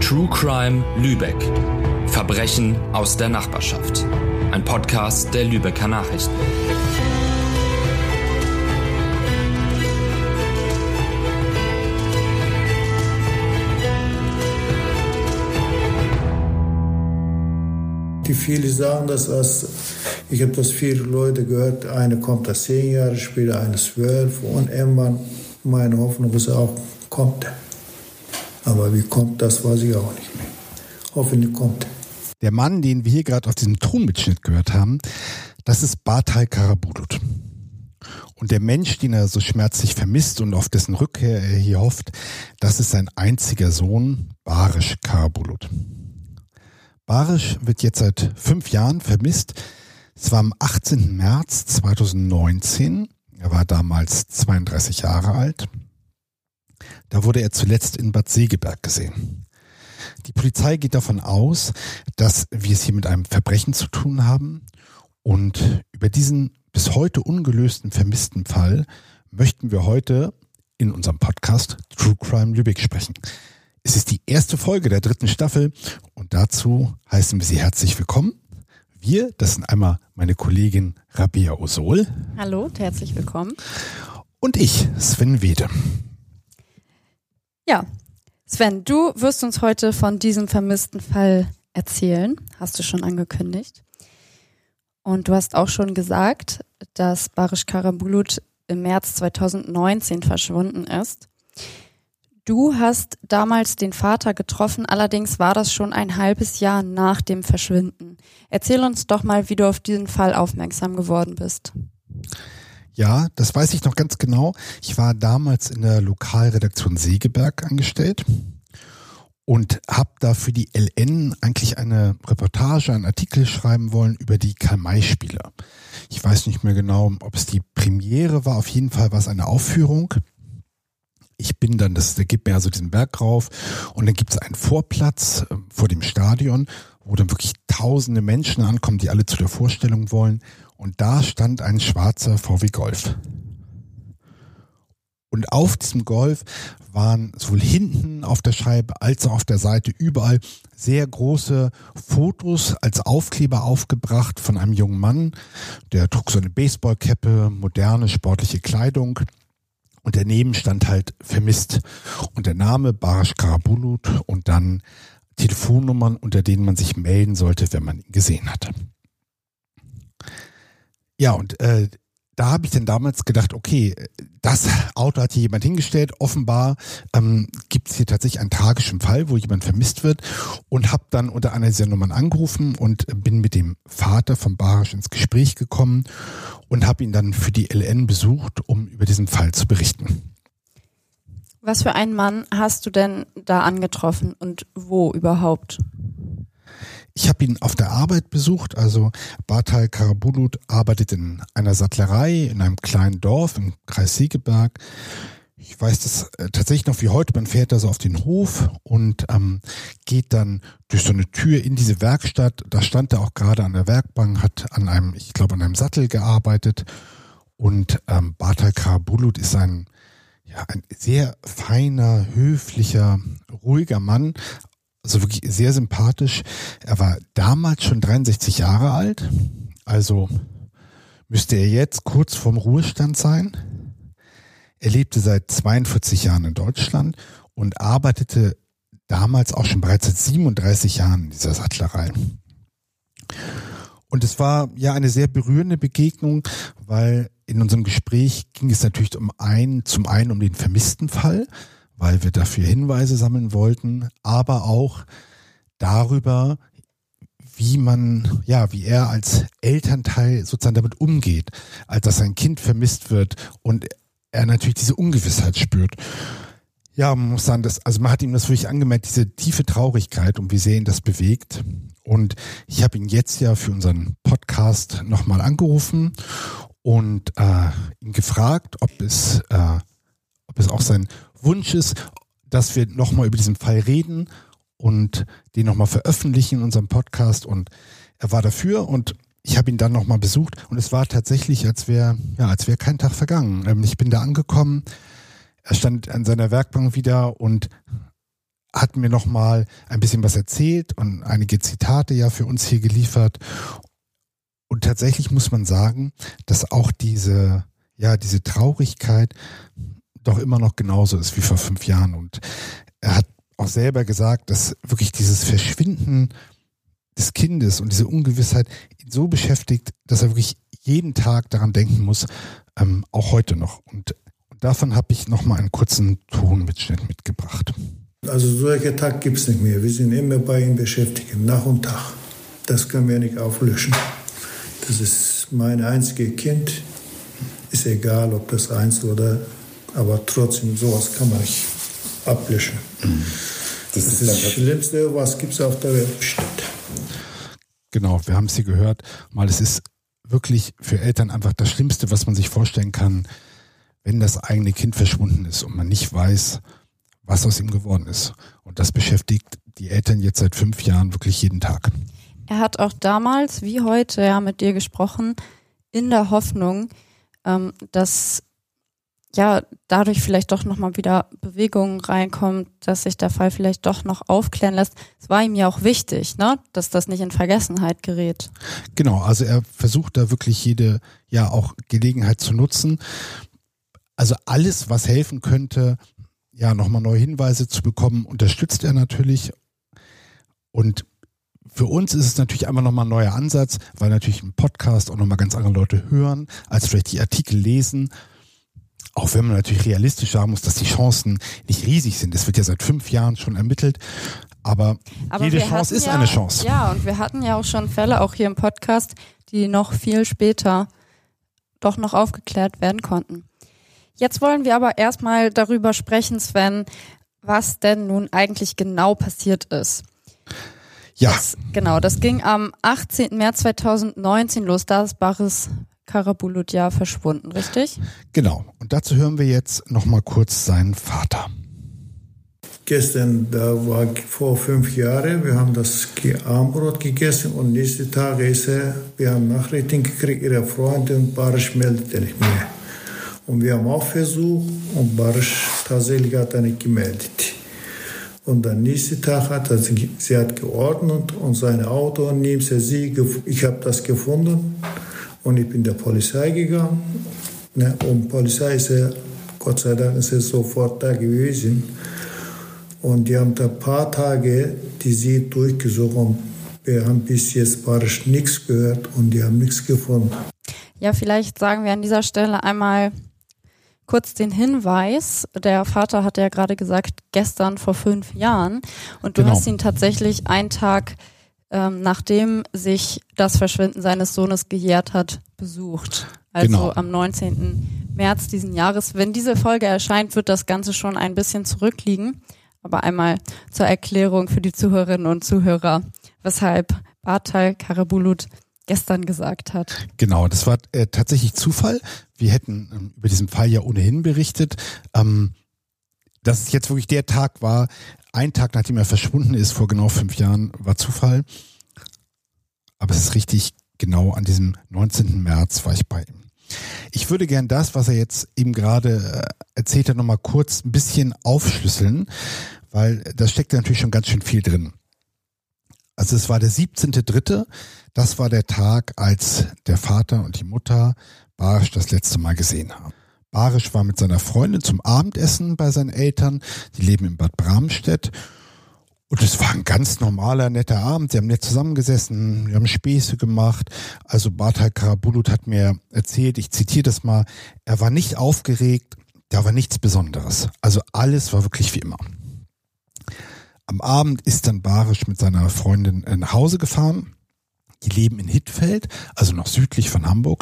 True Crime Lübeck. Verbrechen aus der Nachbarschaft. Ein Podcast der Lübecker Nachrichten. Die viele sagen ich habe das viele Leute gehört, eine kommt das 10 Jahre später, eine 12 und irgendwann, meine Hoffnung ist auch, kommt er. Aber wie kommt, das weiß ich auch nicht mehr. Hoffentlich kommt er. Der Mann, den wir hier gerade auf diesem Tonmitschnitt gehört haben, das ist Bartal Karabulut. Und der Mensch, den er so schmerzlich vermisst und auf dessen Rückkehr er hier hofft, das ist sein einziger Sohn, Barisch Karabulut. Barisch wird jetzt seit 5 Jahren vermisst. Es war am 18. März 2019. Er war damals 32 Jahre alt. Da wurde er zuletzt in Bad Segeberg gesehen. Die Polizei geht davon aus, dass wir es hier mit einem Verbrechen zu tun haben. Und über diesen bis heute ungelösten vermissten Fall möchten wir heute in unserem Podcast True Crime Lübeck sprechen. Es ist die erste Folge der 3. Staffel und dazu heißen wir Sie herzlich willkommen. Wir, das sind einmal meine Kollegin Rabea Osol. Hallo und herzlich willkommen. Und ich, Sven Wede. Ja, Sven, du wirst uns heute von diesem vermissten Fall erzählen, hast du schon angekündigt. Und du hast auch schon gesagt, dass Barisch Karabulut im März 2019 verschwunden ist. Du hast damals den Vater getroffen, allerdings war das schon ein halbes Jahr nach dem Verschwinden. Erzähl uns doch mal, wie du auf diesen Fall aufmerksam geworden bist. Ja, das weiß ich noch ganz genau. Ich war damals in der Lokalredaktion Segeberg angestellt und habe da für die LN eigentlich eine Reportage, einen Artikel schreiben wollen über die Karl-May-Spiele. Ich weiß nicht mehr genau, ob es die Premiere war, auf jeden Fall war es eine Aufführung. Ich bin dann, da geht mir also diesen Berg rauf und dann gibt es einen Vorplatz vor dem Stadion, wo dann wirklich tausende Menschen ankommen, die alle zu der Vorstellung wollen. Und da stand ein schwarzer VW Golf. Und auf diesem Golf waren sowohl hinten auf der Scheibe als auch auf der Seite überall sehr große Fotos als Aufkleber aufgebracht von einem jungen Mann. Der trug so eine Baseballcappe, moderne sportliche Kleidung. Und daneben stand halt vermisst. Und der Name Barisch Karabulut und dann Telefonnummern, unter denen man sich melden sollte, wenn man ihn gesehen hatte. Ja, und da habe ich dann damals gedacht, okay, das Auto hat hier jemand hingestellt. Offenbar gibt es hier tatsächlich einen tragischen Fall, wo jemand vermisst wird. Und habe dann unter einer dieser Nummern angerufen und bin mit dem Vater von Barisch ins Gespräch gekommen und habe ihn dann für die LN besucht, um über diesen Fall zu berichten. Was für einen Mann hast du denn da angetroffen und wo überhaupt? Ich habe ihn auf der Arbeit besucht, also Bartal Karabulut arbeitet in einer Sattlerei in einem kleinen Dorf im Kreis Segeberg. Ich weiß das tatsächlich noch wie heute, man fährt da so auf den Hof und geht dann durch so eine Tür in diese Werkstatt. Da stand er auch gerade an der Werkbank, hat an einem Sattel gearbeitet und Bartal Karabulut ist ein sehr feiner, höflicher, ruhiger Mann. Also wirklich sehr sympathisch. Er war damals schon 63 Jahre alt, also müsste er jetzt kurz vorm Ruhestand sein. Er lebte seit 42 Jahren in Deutschland und arbeitete damals auch schon bereits seit 37 Jahren in dieser Sattlerei. Und es war ja eine sehr berührende Begegnung, weil in unserem Gespräch ging es natürlich zum einen um den vermissten Fall, weil wir dafür Hinweise sammeln wollten, aber auch darüber, wie er als Elternteil sozusagen damit umgeht, als dass sein Kind vermisst wird und er natürlich diese Ungewissheit spürt. Ja, man muss sagen, man hat ihm das wirklich angemerkt, diese tiefe Traurigkeit und wie sehr ihn das bewegt. Und ich habe ihn jetzt ja für unseren Podcast nochmal angerufen und ihn gefragt, ob es auch sein Wunsch ist, dass wir nochmal über diesen Fall reden und den nochmal veröffentlichen in unserem Podcast. Und er war dafür und ich habe ihn dann nochmal besucht und es war tatsächlich, als wäre kein Tag vergangen. Ich bin da angekommen, er stand an seiner Werkbank wieder und hat mir nochmal ein bisschen was erzählt und einige Zitate ja für uns hier geliefert. Und tatsächlich muss man sagen, dass auch diese Traurigkeit doch immer noch genauso ist wie vor 5 Jahren. Und er hat auch selber gesagt, dass wirklich dieses Verschwinden des Kindes und diese Ungewissheit ihn so beschäftigt, dass er wirklich jeden Tag daran denken muss, auch heute noch. Und davon habe ich nochmal einen kurzen Tonmitschnitt mitgebracht. Also solcher Tag gibt es nicht mehr. Wir sind immer bei ihm beschäftigt, Nach und Tag. Das können wir nicht auflöschen. Das ist mein einziges Kind. Ist egal, ob das eins oder, aber trotzdem, sowas kann man nicht ablöschen. Das ist das Schlimmste, was gibt es auf der Welt bestimmt. Genau, wir haben es hier gehört. Mal, es ist wirklich für Eltern einfach das Schlimmste, was man sich vorstellen kann, wenn das eigene Kind verschwunden ist und man nicht weiß, was aus ihm geworden ist. Und das beschäftigt die Eltern jetzt seit 5 Jahren wirklich jeden Tag. Er hat auch damals, wie heute, ja mit dir gesprochen, in der Hoffnung, dass ja dadurch vielleicht doch nochmal wieder Bewegung reinkommt, dass sich der Fall vielleicht doch noch aufklären lässt. Es war ihm ja auch wichtig, ne, dass das nicht in Vergessenheit gerät. Genau, also er versucht da wirklich jede auch Gelegenheit zu nutzen. Also alles, was helfen könnte, nochmal neue Hinweise zu bekommen, unterstützt er natürlich. Und für uns ist es natürlich einfach nochmal ein neuer Ansatz, weil natürlich im Podcast auch nochmal ganz andere Leute hören, als vielleicht die Artikel lesen. Auch wenn man natürlich realistisch sagen muss, dass die Chancen nicht riesig sind. Es wird ja seit 5 Jahren schon ermittelt. Aber jede Chance ist eine Chance. Ja, und wir hatten ja auch schon Fälle, auch hier im Podcast, die noch viel später doch noch aufgeklärt werden konnten. Jetzt wollen wir aber erstmal darüber sprechen, Sven, was denn nun eigentlich genau passiert ist. Ja. Das ging am 18. März 2019 los. Da ist Baris Karabulut ja verschwunden, richtig? Genau. Und dazu hören wir jetzt nochmal kurz seinen Vater. Gestern, da war vor 5 Jahren, wir haben das Abendbrot gegessen und nächsten Tag wir haben Nachrichten gekriegt, ihre Freundin Baris meldete nicht mehr. Und wir haben auch versucht und Baris tatsächlich hat er nicht gemeldet. Und am nächsten Tag hat sie hat geordnet und sein Auto neben sie, ich habe das gefunden und ich bin der Polizei gegangen. Und Polizei ist Gott sei Dank ist sofort da gewesen. Und die haben da ein paar Tage die sie durchgesucht und wir haben bis jetzt Baris nichts gehört und die haben nichts gefunden. Ja, vielleicht sagen wir an dieser Stelle einmal kurz den Hinweis, der Vater hat ja gerade gesagt, gestern vor 5 Jahren und du hast ihn tatsächlich einen Tag, nachdem sich das Verschwinden seines Sohnes gejährt hat, besucht. Also am 19. März diesen Jahres. Wenn diese Folge erscheint, wird das Ganze schon ein bisschen zurückliegen. Aber einmal zur Erklärung für die Zuhörerinnen und Zuhörer, weshalb Bartal Karabulut gestern gesagt hat. Genau, das war tatsächlich Zufall. Wir hätten über diesen Fall ja ohnehin berichtet. Dass es jetzt wirklich der Tag war, ein Tag nachdem er verschwunden ist, vor genau 5 Jahren, war Zufall. Aber es ist richtig, genau an diesem 19. März war ich bei ihm. Ich würde gern das, was er jetzt eben gerade erzählt hat, nochmal kurz ein bisschen aufschlüsseln, weil da steckt natürlich schon ganz schön viel drin. Also es war der 17.3., das war der Tag, als der Vater und die Mutter Baris das letzte Mal gesehen haben. Baris war mit seiner Freundin zum Abendessen bei seinen Eltern, die leben in Bad Bramstedt. Und es war ein ganz normaler, netter Abend. Sie haben nett zusammengesessen, wir haben Späße gemacht. Also Bartal Karabulut hat mir erzählt, ich zitiere das mal, er war nicht aufgeregt, da war nichts Besonderes. Also alles war wirklich wie immer. Am Abend ist dann Baris mit seiner Freundin nach Hause gefahren. Die leben in Hittfeld, also noch südlich von Hamburg.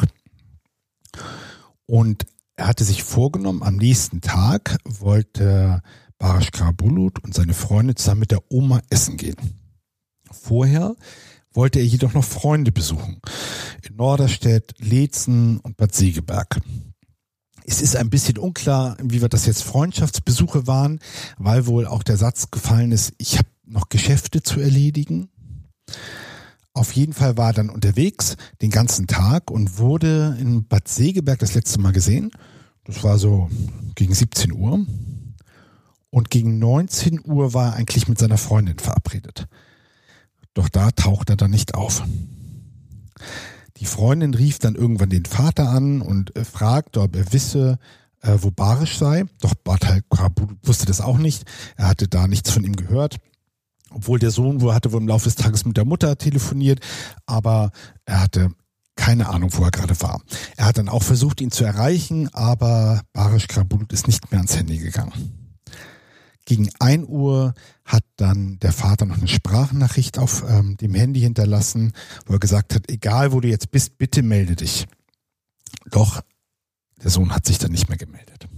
Und er hatte sich vorgenommen, am nächsten Tag wollte Baris Karabulut und seine Freundin zusammen mit der Oma essen gehen. Vorher wollte er jedoch noch Freunde besuchen. In Norderstedt, Leetzen und Bad Segeberg. Es ist ein bisschen unklar, inwieweit das jetzt Freundschaftsbesuche waren, weil wohl auch der Satz gefallen ist, ich habe noch Geschäfte zu erledigen. Auf jeden Fall war er dann unterwegs den ganzen Tag und wurde in Bad Segeberg das letzte Mal gesehen. Das war so gegen 17 Uhr. Und gegen 19 Uhr war er eigentlich mit seiner Freundin verabredet. Doch da taucht er dann nicht auf. Die Freundin rief dann irgendwann den Vater an und fragte, ob er wisse, wo Barisch sei. Doch Bartal Karabulut wusste das auch nicht. Er hatte da nichts von ihm gehört. Obwohl der Sohn hatte wohl im Laufe des Tages mit der Mutter telefoniert, aber er hatte keine Ahnung, wo er gerade war. Er hat dann auch versucht, ihn zu erreichen, aber Barisch Karabulut ist nicht mehr ans Handy gegangen. Gegen 1 Uhr hat dann der Vater noch eine Sprachnachricht auf dem Handy hinterlassen, wo er gesagt hat, egal wo du jetzt bist, bitte melde dich. Doch der Sohn hat sich dann nicht mehr gemeldet.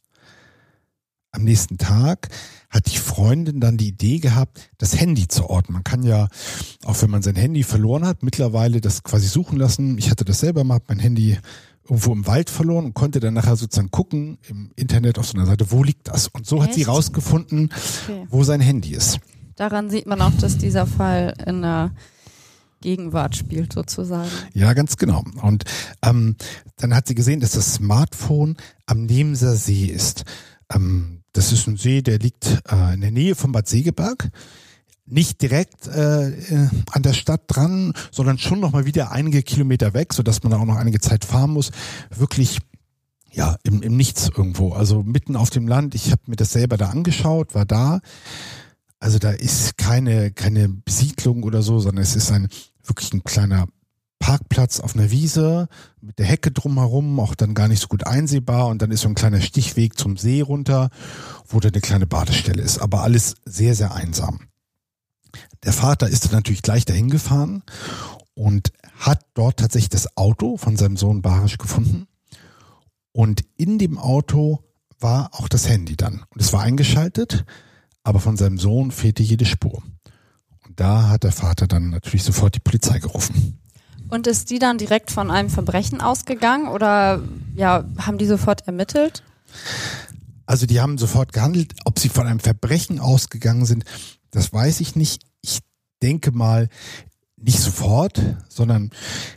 Am nächsten Tag hat die Freundin dann die Idee gehabt, das Handy zu orten. Man kann ja, auch wenn man sein Handy verloren hat, mittlerweile das quasi suchen lassen. Ich hatte das selber mal, mein Handy irgendwo im Wald verloren und konnte dann nachher sozusagen gucken im Internet auf so einer Seite, wo liegt das? Und so hat sie rausgefunden, wo sein Handy ist. Daran sieht man auch, dass dieser Fall in der Gegenwart spielt sozusagen. Ja, ganz genau. Und dann hat sie gesehen, dass das Smartphone am Nemser See ist. Das ist ein See, der liegt in der Nähe von Bad Segeberg. Nicht direkt an der Stadt dran, sondern schon noch mal wieder einige Kilometer weg, sodass man da auch noch einige Zeit fahren muss. Wirklich ja im Nichts irgendwo, also mitten auf dem Land. Ich habe mir das selber da angeschaut, war da. Also da ist keine Besiedlung oder so, sondern es ist wirklich ein kleiner Parkplatz auf einer Wiese mit der Hecke drumherum, auch dann gar nicht so gut einsehbar, und dann ist so ein kleiner Stichweg zum See runter, wo da eine kleine Badestelle ist, aber alles sehr, sehr einsam. Der Vater ist dann natürlich gleich dahin gefahren und hat dort tatsächlich das Auto von seinem Sohn Barisch gefunden, und in dem Auto war auch das Handy dann, und es war eingeschaltet, aber von seinem Sohn fehlte jede Spur. Und da hat der Vater dann natürlich sofort die Polizei gerufen. Und ist die dann direkt von einem Verbrechen ausgegangen oder ja, haben die sofort ermittelt? Also die haben sofort gehandelt. Ob sie von einem Verbrechen ausgegangen sind, das weiß ich nicht. Ich denke mal nicht sofort, sondern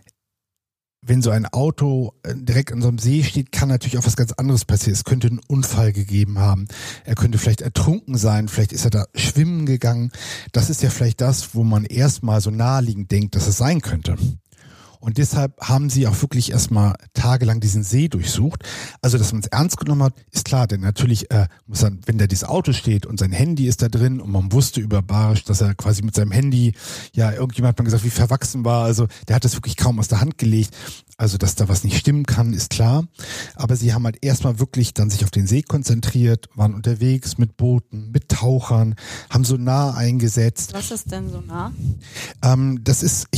wenn so ein Auto direkt an so einem See steht, kann natürlich auch was ganz anderes passieren. Es könnte einen Unfall gegeben haben. Er könnte vielleicht ertrunken sein. Vielleicht ist er da schwimmen gegangen. Das ist ja vielleicht das, wo man erstmal so naheliegend denkt, dass es sein könnte. Und deshalb haben sie auch wirklich erstmal tagelang diesen See durchsucht. Also, dass man es ernst genommen hat, ist klar, denn natürlich muss dann, wenn da dieses Auto steht und sein Handy ist da drin und man wusste über Barisch, dass er quasi mit seinem Handy, ja, irgendjemand hat mal gesagt, wie verwachsen war, also der hat das wirklich kaum aus der Hand gelegt. Also, dass da was nicht stimmen kann, ist klar. Aber sie haben halt erstmal wirklich dann sich auf den See konzentriert, waren unterwegs mit Booten, mit Tauchern, haben Sonar eingesetzt. Was ist denn Sonar? Das ist,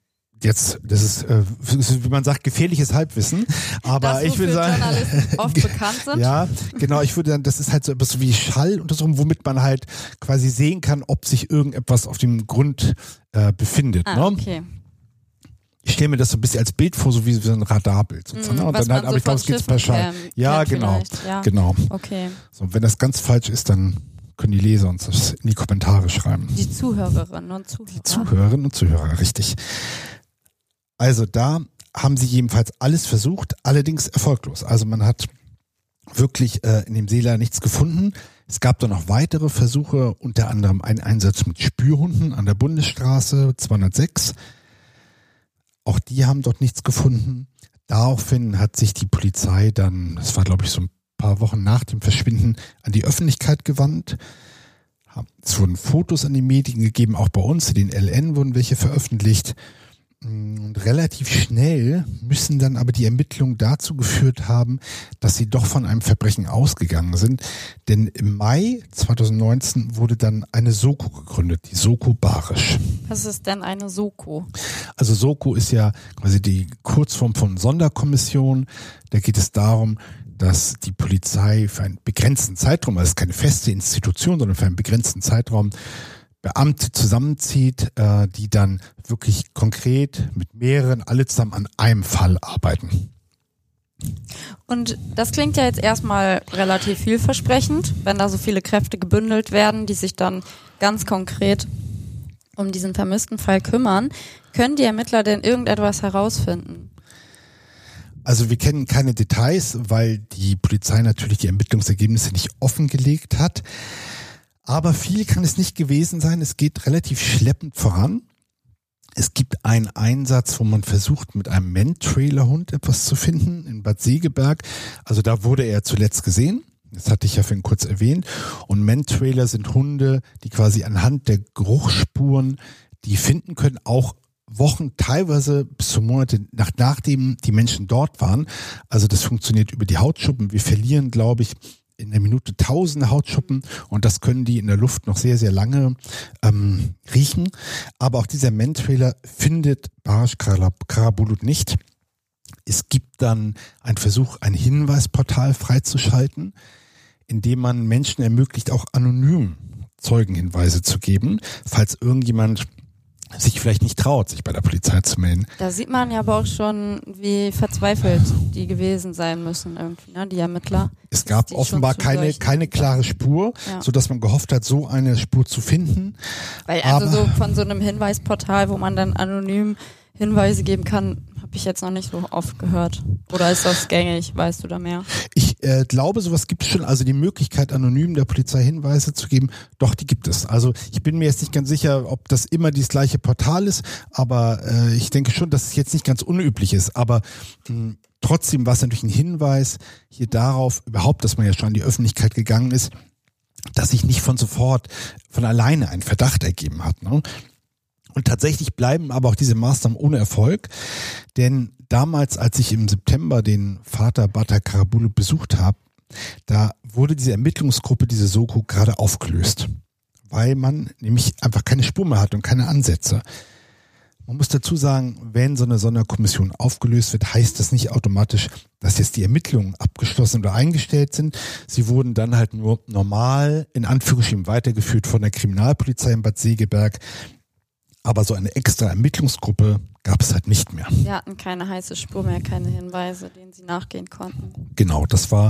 wie man sagt, gefährliches Halbwissen. Aber das, ich würde sagen, Journalisten oft bekannt sind. Ja, genau. Ich würde sagen, das ist halt so etwas wie Schalluntersuchung, womit man halt quasi sehen kann, ob sich irgendetwas auf dem Grund befindet. Ne? Okay. Ich stelle mir das so ein bisschen als Bild vor, so wie so ein Radarbild. Sozusagen, ne? Und dann halt, aber ich glaube, es geht per Schall. Ja, genau. Ja. Genau. Okay. So, wenn das ganz falsch ist, dann können die Leser uns das in die Kommentare schreiben. Die Zuhörerinnen und Zuhörer. Die Zuhörerinnen und Zuhörer, richtig. Also da haben sie jedenfalls alles versucht, allerdings erfolglos. Also man hat wirklich in dem See leider nichts gefunden. Es gab dann noch weitere Versuche, unter anderem einen Einsatz mit Spürhunden an der Bundesstraße 206. Auch die haben dort nichts gefunden. Daraufhin hat sich die Polizei dann, das war glaube ich so ein paar Wochen nach dem Verschwinden, an die Öffentlichkeit gewandt. Es wurden Fotos an die Medien gegeben, auch bei uns, in den LN wurden welche veröffentlicht. Und relativ schnell müssen dann aber die Ermittlungen dazu geführt haben, dass sie doch von einem Verbrechen ausgegangen sind. Denn im Mai 2019 wurde dann eine Soko gegründet, die Soko Barisch. Was ist denn eine Soko? Also Soko ist ja quasi die Kurzform von Sonderkommission. Da geht es darum, dass die Polizei für einen begrenzten Zeitraum, also es ist keine feste Institution, sondern für einen begrenzten Zeitraum Beamte zusammenzieht, die dann wirklich konkret mit mehreren, alle zusammen an einem Fall arbeiten. Und das klingt ja jetzt erstmal relativ vielversprechend, wenn da so viele Kräfte gebündelt werden, die sich dann ganz konkret um diesen vermissten Fall kümmern. Können die Ermittler denn irgendetwas herausfinden? Also wir kennen keine Details, weil die Polizei natürlich die Ermittlungsergebnisse nicht offengelegt hat. Aber viel kann es nicht gewesen sein. Es geht relativ schleppend voran. Es gibt einen Einsatz, wo man versucht, mit einem Mentrailer-Hund etwas zu finden in Bad Segeberg. Also da wurde er zuletzt gesehen. Das hatte ich ja vorhin kurz erwähnt. Und Mentrailer sind Hunde, die quasi anhand der Geruchsspuren, die finden können, auch Wochen, teilweise bis zu Monate nachdem die Menschen dort waren. Also das funktioniert über die Hautschuppen. Wir verlieren, glaube ich, in der Minute tausende Hautschuppen und das können die in der Luft noch sehr, sehr lange riechen. Aber auch dieser Mentrailer findet Barish Karabulut nicht. Es gibt dann einen Versuch, ein Hinweisportal freizuschalten, in dem man Menschen ermöglicht, auch anonym Zeugenhinweise zu geben, falls irgendjemand sich vielleicht nicht traut, sich bei der Polizei zu melden. Da sieht man ja aber auch schon, wie verzweifelt die gewesen sein müssen irgendwie, ne? Die Ermittler. Es gab offenbar keine klare Spur, sodass man gehofft hat, so eine Spur zu finden. Weil also so von so einem Hinweisportal, wo man dann anonym Hinweise geben kann, habe ich jetzt noch nicht so oft gehört. Oder ist das gängig? Weißt du da mehr? Ich glaube, sowas gibt es schon. Also die Möglichkeit, anonym der Polizei Hinweise zu geben, doch, die gibt es. Also ich bin mir jetzt nicht ganz sicher, ob das immer das gleiche Portal ist, aber ich denke schon, dass es jetzt nicht ganz unüblich ist. Aber trotzdem war es natürlich ein Hinweis hier darauf, überhaupt, dass man ja schon an die Öffentlichkeit gegangen ist, dass sich nicht von alleine ein Verdacht ergeben hat, ne? Und tatsächlich bleiben aber auch diese Maßnahmen ohne Erfolg, denn damals, als ich im September den Vater Bartaj Karabulut besucht habe, da wurde diese Ermittlungsgruppe, diese Soko, gerade aufgelöst, weil man nämlich einfach keine Spur mehr hat und keine Ansätze. Man muss dazu sagen, wenn so eine Sonderkommission aufgelöst wird, heißt das nicht automatisch, dass jetzt die Ermittlungen abgeschlossen oder eingestellt sind. Sie wurden dann halt nur normal, in Anführungsstrichen, weitergeführt von der Kriminalpolizei in Bad Segeberg. Aber so eine extra Ermittlungsgruppe gab es halt nicht mehr. Sie hatten keine heiße Spur mehr, keine Hinweise, denen sie nachgehen konnten. Genau,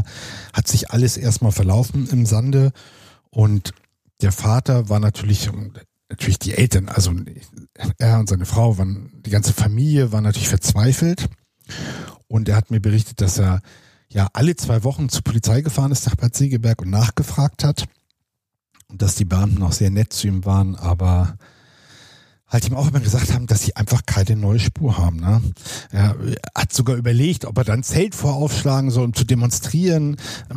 hat sich alles erstmal verlaufen im Sande und der Vater war natürlich die Eltern, also er und seine Frau, die ganze Familie war natürlich verzweifelt und er hat mir berichtet, dass er ja alle 2 Wochen zur Polizei gefahren ist nach Bad Segeberg und nachgefragt hat und dass die Beamten auch sehr nett zu ihm waren, aber halt ihm auch immer gesagt haben, dass sie einfach keine neue Spur haben. Ne? Er hat sogar überlegt, ob er dann Zelt voraufschlagen soll, um zu demonstrieren.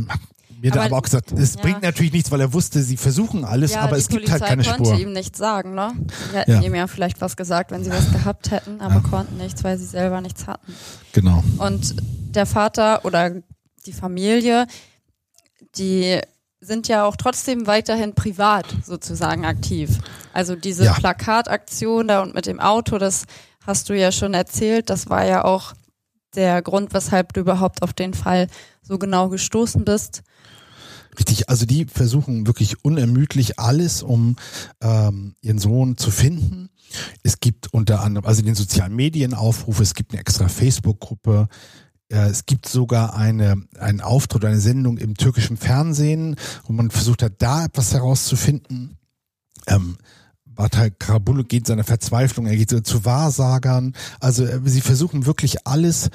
Mir hat aber auch gesagt, es bringt natürlich nichts, weil er wusste, sie versuchen alles, aber es gibt halt keine Spur. Die Polizei konnte ihm nichts sagen, ne? Sie hätten ihm ja vielleicht was gesagt, wenn sie was gehabt hätten, aber konnten nichts, weil sie selber nichts hatten. Genau. Und der Vater oder die Familie, die sind ja auch trotzdem weiterhin privat sozusagen aktiv. Also diese Plakataktion da und mit dem Auto, das hast du ja schon erzählt, das war ja auch der Grund, weshalb du überhaupt auf den Fall so genau gestoßen bist. Richtig, also die versuchen wirklich unermüdlich alles, um ihren Sohn zu finden. Es gibt unter anderem, also den sozialen Medien Aufrufe, es gibt eine extra Facebook-Gruppe, es gibt sogar einen Auftritt, eine Sendung im türkischen Fernsehen, wo man versucht hat, da etwas herauszufinden. Bartaj Karabulut geht seiner Verzweiflung, er geht zu Wahrsagern. Also sie versuchen wirklich alles.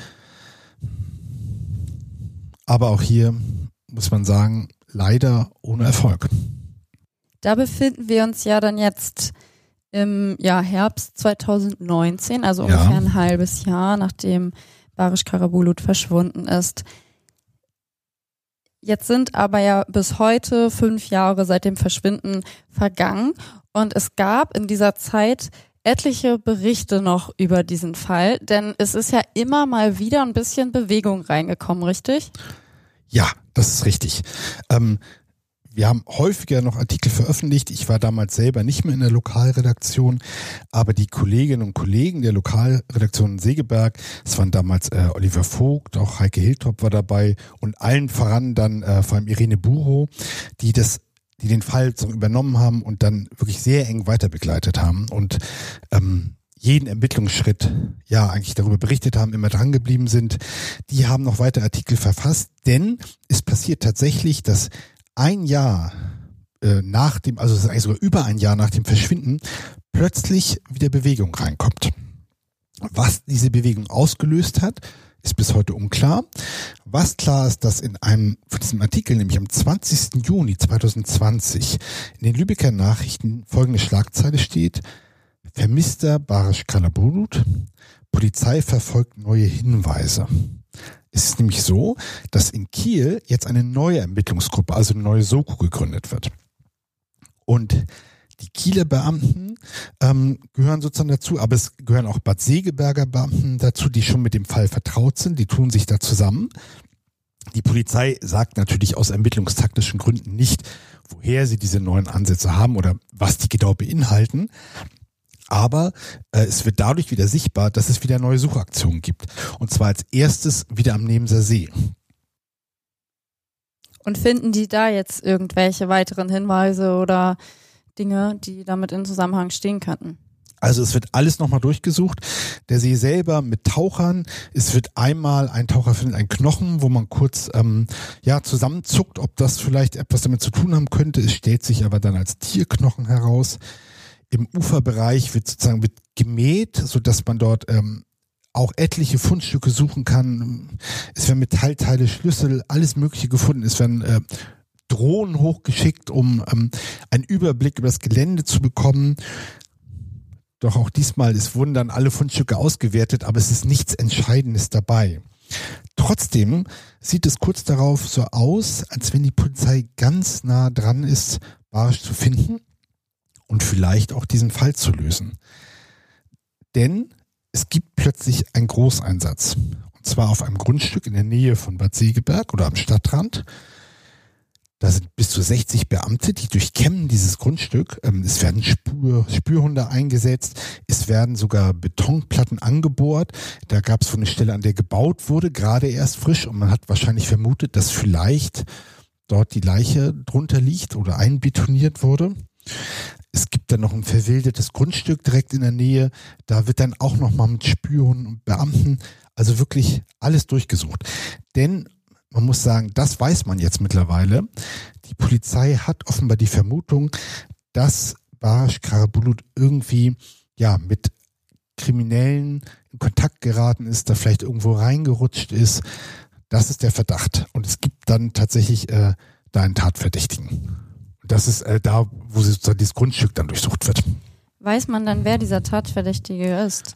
Aber auch hier muss man sagen, leider ohne Erfolg. Da befinden wir uns ja dann jetzt im Herbst 2019, also ungefähr ein halbes Jahr, nachdem Barish Karabulut verschwunden ist. Jetzt sind aber ja bis heute 5 Jahre seit dem Verschwinden vergangen und es gab in dieser Zeit etliche Berichte noch über diesen Fall, denn es ist ja immer mal wieder ein bisschen Bewegung reingekommen, richtig? Ja, das ist richtig. Wir haben häufiger noch Artikel veröffentlicht. Ich war damals selber nicht mehr in der Lokalredaktion, aber die Kolleginnen und Kollegen der Lokalredaktion in Segeberg, es waren damals Oliver Vogt, auch Heike Hiltrop war dabei und allen voran dann vor allem Irene Burow, die den Fall so übernommen haben und dann wirklich sehr eng weiter begleitet haben und jeden Ermittlungsschritt eigentlich darüber berichtet haben, immer dran geblieben sind. Die haben noch weitere Artikel verfasst, denn es passiert tatsächlich, dass ein Jahr also es ist eigentlich sogar über ein Jahr nach dem Verschwinden, plötzlich wieder Bewegung reinkommt. Was diese Bewegung ausgelöst hat, ist bis heute unklar. Was klar ist, dass in einem von diesem Artikel, nämlich am 20. Juni 2020, in den Lübecker Nachrichten folgende Schlagzeile steht: Vermisster Barish Karabulut, Polizei verfolgt neue Hinweise. Es ist nämlich so, dass in Kiel jetzt eine neue Ermittlungsgruppe, also eine neue Soko gegründet wird. Und die Kieler Beamten gehören sozusagen dazu, aber es gehören auch Bad Segeberger Beamten dazu, die schon mit dem Fall vertraut sind. Die tun sich da zusammen. Die Polizei sagt natürlich aus ermittlungstaktischen Gründen nicht, woher sie diese neuen Ansätze haben oder was die genau beinhalten. Aber es wird dadurch wieder sichtbar, dass es wieder neue Suchaktionen gibt. Und zwar als erstes wieder am Nebenser See. Und finden die da jetzt irgendwelche weiteren Hinweise oder Dinge, die damit in Zusammenhang stehen könnten? Also es wird alles nochmal durchgesucht. Der See selber mit Tauchern. Es wird einmal, ein Taucher findet einen Knochen, wo man kurz zusammenzuckt, ob das vielleicht etwas damit zu tun haben könnte. Es stellt sich aber dann als Tierknochen heraus. Im Uferbereich wird gemäht, sodass man dort auch etliche Fundstücke suchen kann. Es werden Metallteile, Schlüssel, alles Mögliche gefunden. Es werden Drohnen hochgeschickt, um einen Überblick über das Gelände zu bekommen. Doch auch diesmal, es wurden dann alle Fundstücke ausgewertet, aber es ist nichts Entscheidendes dabei. Trotzdem sieht es kurz darauf so aus, als wenn die Polizei ganz nah dran ist, Barish zu finden und vielleicht auch diesen Fall zu lösen. Denn es gibt plötzlich einen Großeinsatz. Und zwar auf einem Grundstück in der Nähe von Bad Segeberg oder am Stadtrand. Da sind bis zu 60 Beamte, die durchkämmen dieses Grundstück. Es werden Spürhunde eingesetzt. Es werden sogar Betonplatten angebohrt. Da gab es eine Stelle, an der gebaut wurde, gerade erst frisch. Und man hat wahrscheinlich vermutet, dass vielleicht dort die Leiche drunter liegt oder einbetoniert wurde. Es gibt dann noch ein verwildertes Grundstück direkt in der Nähe. Da wird dann auch nochmal mit Spürhunden und Beamten, also wirklich alles durchgesucht. Denn man muss sagen, das weiß man jetzt mittlerweile. Die Polizei hat offenbar die Vermutung, dass Barish Karabulut irgendwie mit Kriminellen in Kontakt geraten ist, da vielleicht irgendwo reingerutscht ist. Das ist der Verdacht. Und es gibt dann tatsächlich da einen Tatverdächtigen. Das ist da, wo sozusagen dieses Grundstück dann durchsucht wird. Weiß man dann, wer dieser Tatverdächtige ist?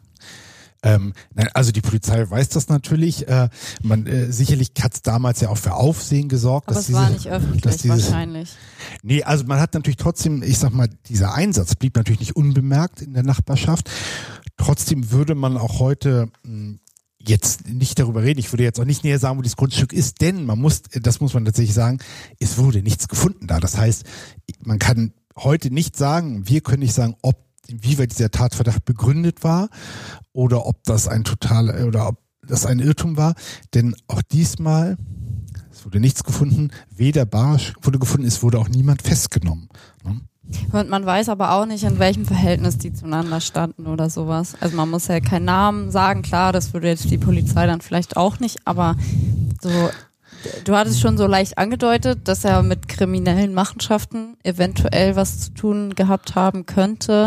Also die Polizei weiß das natürlich. Sicherlich hat es damals ja auch für Aufsehen gesorgt. Aber es war nicht öffentlich, wahrscheinlich. Nee, also man hat natürlich trotzdem, ich sag mal, dieser Einsatz blieb natürlich nicht unbemerkt in der Nachbarschaft. Trotzdem würde man auch heute jetzt nicht darüber reden. Ich würde jetzt auch nicht näher sagen, wo dieses Grundstück ist, denn das muss man tatsächlich sagen, es wurde nichts gefunden da. Das heißt, man kann heute nicht sagen, wir können nicht sagen, inwieweit dieser Tatverdacht begründet war oder ob das ein Irrtum war. Denn auch diesmal, es wurde nichts gefunden, weder Barish wurde gefunden, es wurde auch niemand festgenommen. Ne? Und man weiß aber auch nicht, in welchem Verhältnis die zueinander standen oder sowas. Also man muss ja keinen Namen sagen, klar, das würde jetzt die Polizei dann vielleicht auch nicht, aber so, du hattest schon so leicht angedeutet, dass er mit kriminellen Machenschaften eventuell was zu tun gehabt haben könnte.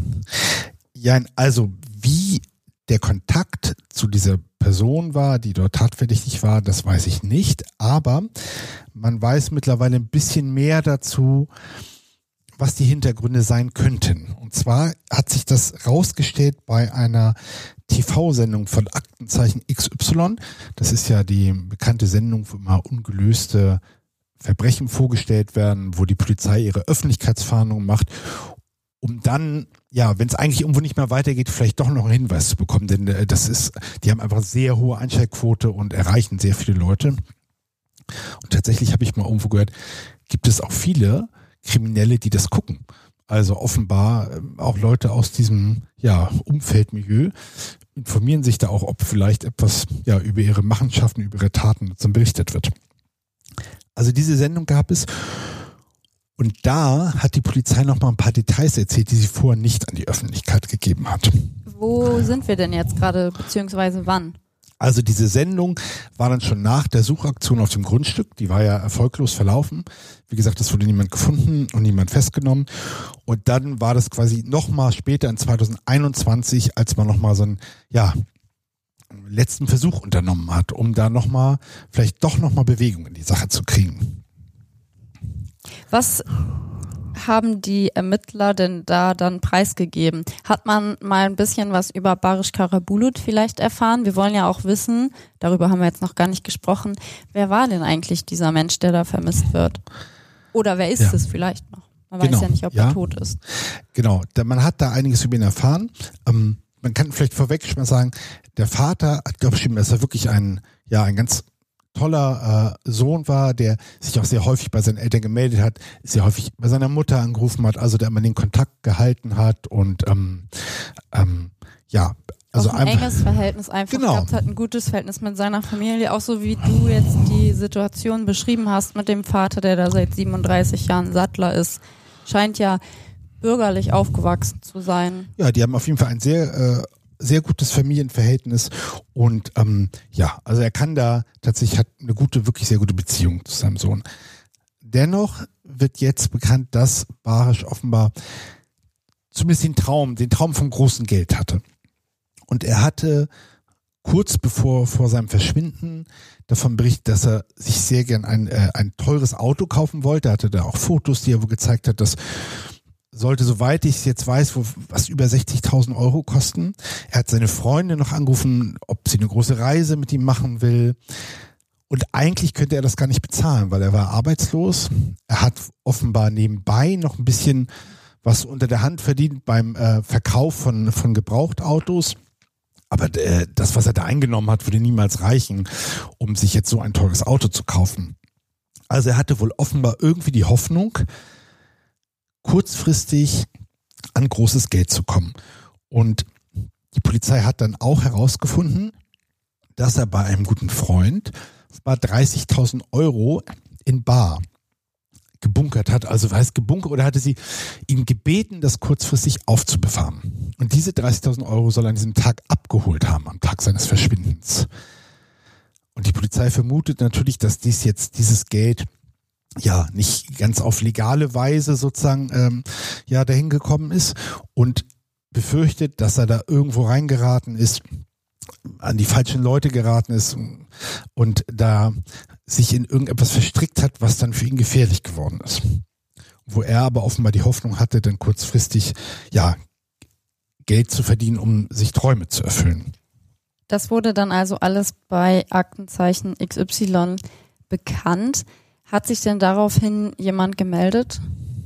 Ja, also wie der Kontakt zu dieser Person war, die dort tatverdächtig war, das weiß ich nicht, aber man weiß mittlerweile ein bisschen mehr dazu, was die Hintergründe sein könnten. Und zwar hat sich das rausgestellt bei einer TV-Sendung von Aktenzeichen XY. Das ist ja die bekannte Sendung, wo immer ungelöste Verbrechen vorgestellt werden, wo die Polizei ihre Öffentlichkeitsfahndung macht, um dann, wenn es eigentlich irgendwo nicht mehr weitergeht, vielleicht doch noch einen Hinweis zu bekommen. Denn die haben einfach sehr hohe Einschaltquote und erreichen sehr viele Leute. Und tatsächlich habe ich mal irgendwo gehört, gibt es auch viele Kriminelle, die das gucken. Also offenbar auch Leute aus diesem Umfeldmilieu informieren sich da auch, ob vielleicht etwas über ihre Machenschaften, über ihre Taten berichtet wird. Also diese Sendung gab es und da hat die Polizei noch mal ein paar Details erzählt, die sie vorher nicht an die Öffentlichkeit gegeben hat. Wo sind wir denn jetzt gerade, beziehungsweise wann? Also diese Sendung war dann schon nach der Suchaktion auf dem Grundstück, die war ja erfolglos verlaufen. Wie gesagt, es wurde niemand gefunden und niemand festgenommen. Und dann war das quasi nochmal später in 2021, als man nochmal so ein letzten Versuch unternommen hat, um da vielleicht doch nochmal Bewegung in die Sache zu kriegen. Was haben die Ermittler denn da dann preisgegeben? Hat man mal ein bisschen was über Barish Karabulut vielleicht erfahren? Wir wollen ja auch wissen, darüber haben wir jetzt noch gar nicht gesprochen, wer war denn eigentlich dieser Mensch, der da vermisst wird? Oder wer ist es vielleicht noch? Man weiß ja nicht, ob er tot ist. Genau, man hat da einiges über ihn erfahren. Man kann vielleicht vorweg schon mal sagen, der Vater hat geschrieben, dass er wirklich ein ganz toller Sohn war, der sich auch sehr häufig bei seinen Eltern gemeldet hat, sehr häufig bei seiner Mutter angerufen hat, also der immer den Kontakt gehalten hat und also ein enges Verhältnis einfach gehabt hat, ein gutes Verhältnis mit seiner Familie, auch so wie du jetzt die Situation beschrieben hast mit dem Vater, der da seit 37 Jahren Sattler ist, scheint ja bürgerlich aufgewachsen zu sein. Ja, die haben auf jeden Fall ein sehr sehr gutes Familienverhältnis und also er kann da tatsächlich, hat eine wirklich sehr gute Beziehung zu seinem Sohn. Dennoch wird jetzt bekannt, dass Barish offenbar zumindest den Traum vom großen Geld hatte. Und er hatte kurz vor seinem Verschwinden davon berichtet, dass er sich sehr gern ein teures Auto kaufen wollte. Er hatte da auch Fotos, die er wohl gezeigt hat, dass sollte, soweit ich es jetzt weiß, was über 60.000 Euro kosten. Er hat seine Freundin noch angerufen, ob sie eine große Reise mit ihm machen will. Und eigentlich könnte er das gar nicht bezahlen, weil er war arbeitslos. Er hat offenbar nebenbei noch ein bisschen was unter der Hand verdient beim Verkauf von Gebrauchtautos. Aber das, was er da eingenommen hat, würde niemals reichen, um sich jetzt so ein teures Auto zu kaufen. Also er hatte wohl offenbar irgendwie die Hoffnung, kurzfristig an großes Geld zu kommen. Und die Polizei hat dann auch herausgefunden, dass er bei einem guten Freund 30.000 Euro in bar gebunkert hat. Also heißt gebunkert, oder hatte sie ihn gebeten, das kurzfristig aufzubewahren. Und diese 30.000 Euro soll er an diesem Tag abgeholt haben, am Tag seines Verschwindens. Und die Polizei vermutet natürlich, dass dieses Geld nicht ganz auf legale Weise sozusagen dahin gekommen ist und befürchtet, dass er da irgendwo reingeraten ist, an die falschen Leute geraten ist und da sich in irgendetwas verstrickt hat, was dann für ihn gefährlich geworden ist. Wo er aber offenbar die Hoffnung hatte, dann kurzfristig Geld zu verdienen, um sich Träume zu erfüllen. Das wurde dann also alles bei Aktenzeichen XY bekannt. Hat sich denn daraufhin jemand gemeldet?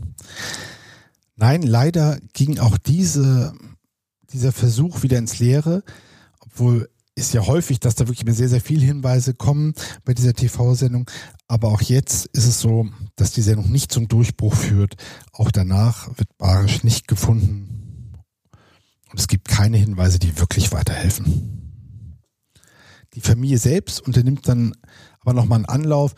Nein, leider ging auch dieser Versuch wieder ins Leere, obwohl ist ja häufig, dass da wirklich sehr, sehr viele Hinweise kommen bei dieser TV-Sendung. Aber auch jetzt ist es so, dass die Sendung nicht zum Durchbruch führt. Auch danach wird Barish nicht gefunden. Und es gibt keine Hinweise, die wirklich weiterhelfen. Die Familie selbst unternimmt dann aber nochmal einen Anlauf,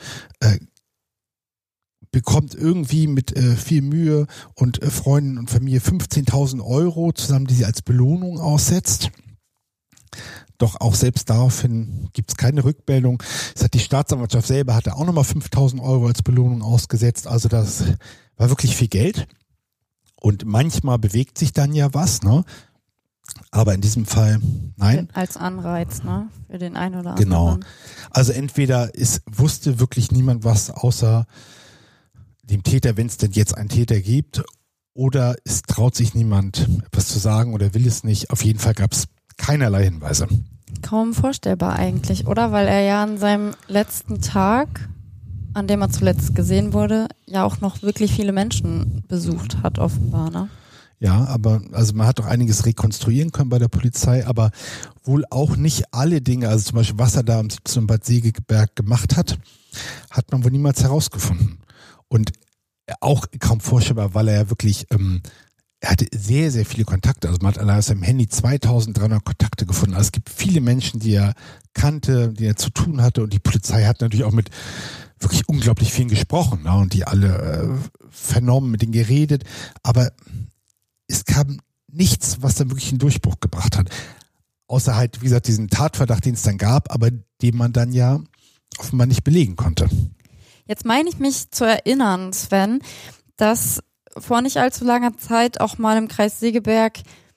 bekommt irgendwie mit viel Mühe und Freunden und Familie 15.000 Euro zusammen, die sie als Belohnung aussetzt. Doch auch selbst daraufhin gibt es keine Rückmeldung. Es hat die Staatsanwaltschaft selber, hatte auch nochmal 5.000 Euro als Belohnung ausgesetzt. Also das war wirklich viel Geld. Und manchmal bewegt sich dann ja was, ne? Aber in diesem Fall nein. Als Anreiz, ne? Für den einen oder anderen. Genau. Also entweder wusste wirklich niemand was außer dem Täter, wenn es denn jetzt einen Täter gibt, oder es traut sich niemand etwas zu sagen oder will es nicht. Auf jeden Fall gab es keinerlei Hinweise. Kaum vorstellbar eigentlich, oder? Weil er ja an seinem letzten Tag, an dem er zuletzt gesehen wurde, ja auch noch wirklich viele Menschen besucht hat, offenbar, ne? Ja, aber also man hat doch einiges rekonstruieren können bei der Polizei, aber wohl auch nicht alle Dinge, also zum Beispiel was er da am 17. Bad Segeberg gemacht hat man wohl niemals herausgefunden. Und auch kaum vorstellbar, weil er ja wirklich, er hatte sehr, sehr viele Kontakte. Also man hat allein aus seinem Handy 2.300 Kontakte gefunden. Also es gibt viele Menschen, die er kannte, die er zu tun hatte. Und die Polizei hat natürlich auch mit wirklich unglaublich vielen gesprochen, ne? Und die alle vernommen, mit denen geredet. Aber es kam nichts, was dann wirklich einen Durchbruch gebracht hat. Außer halt, wie gesagt, diesen Tatverdacht, den es dann gab, aber den man dann ja offenbar nicht belegen konnte. Jetzt meine ich mich zu erinnern, Sven, dass vor nicht allzu langer Zeit auch mal im Kreis Segeberg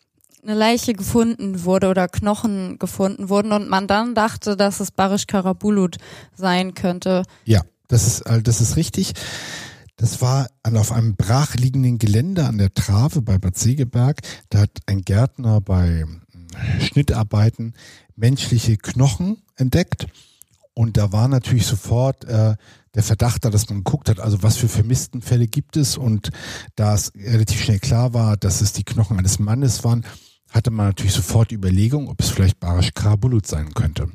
eine Leiche gefunden wurde oder Knochen gefunden wurden und man dann dachte, dass es Barish Karabulut sein könnte. Ja, das ist richtig. Das war auf einem brachliegenden Gelände an der Trave bei Bad Segeberg. Da hat ein Gärtner bei Schnittarbeiten menschliche Knochen entdeckt. Und da war natürlich sofort der Verdacht da, dass man geguckt hat, also was für Vermisstenfälle gibt es. Und da es relativ schnell klar war, dass es die Knochen eines Mannes waren, hatte man natürlich sofort die Überlegung, ob es vielleicht Barish Karabulut sein könnte.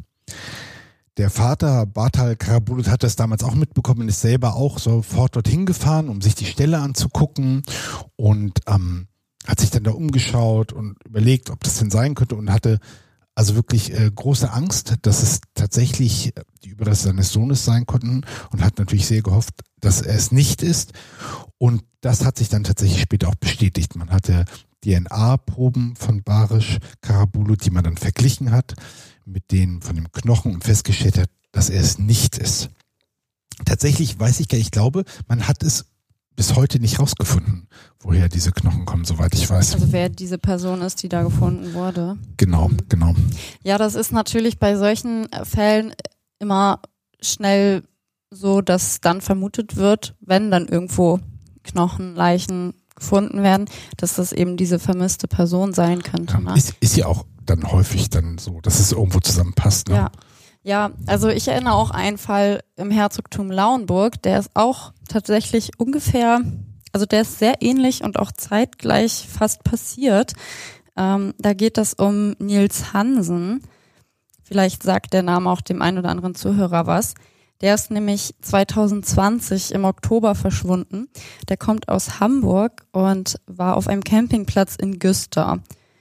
Der Vater, Bartal Karabulut, hat das damals auch mitbekommen und ist selber auch sofort dorthin gefahren, um sich die Stelle anzugucken und hat sich dann da umgeschaut und überlegt, ob das denn sein könnte und hatte also wirklich große Angst, dass es tatsächlich die Überreste seines Sohnes sein konnten und hat natürlich sehr gehofft, dass er es nicht ist. Und das hat sich dann tatsächlich später auch bestätigt. Man hatte DNA-Proben von Barish Karabulut, die man dann verglichen hat mit denen von dem Knochen und festgestellt hat, dass er es nicht ist. Tatsächlich weiß ich gar nicht, ich glaube, man hat es bis heute nicht rausgefunden, woher diese Knochen kommen, soweit ich weiß. Also wer diese Person ist, die da gefunden wurde. Genau. Ja, das ist natürlich bei solchen Fällen immer schnell so, dass dann vermutet wird, wenn dann irgendwo Knochen, Leichen gefunden werden, dass das eben diese vermisste Person sein könnte. Ja, ne? Ist ja auch dann häufig dann so, dass es irgendwo zusammenpasst. Ne? Ja, also ich erinnere auch einen Fall im Herzogtum Lauenburg, der ist auch tatsächlich ungefähr, also der ist sehr ähnlich und auch zeitgleich fast passiert. Da geht es um Niels Hansen. Vielleicht sagt der Name auch dem einen oder anderen Zuhörer was. Der ist nämlich 2020 im Oktober verschwunden. Der kommt aus Hamburg und war auf einem Campingplatz in Güster.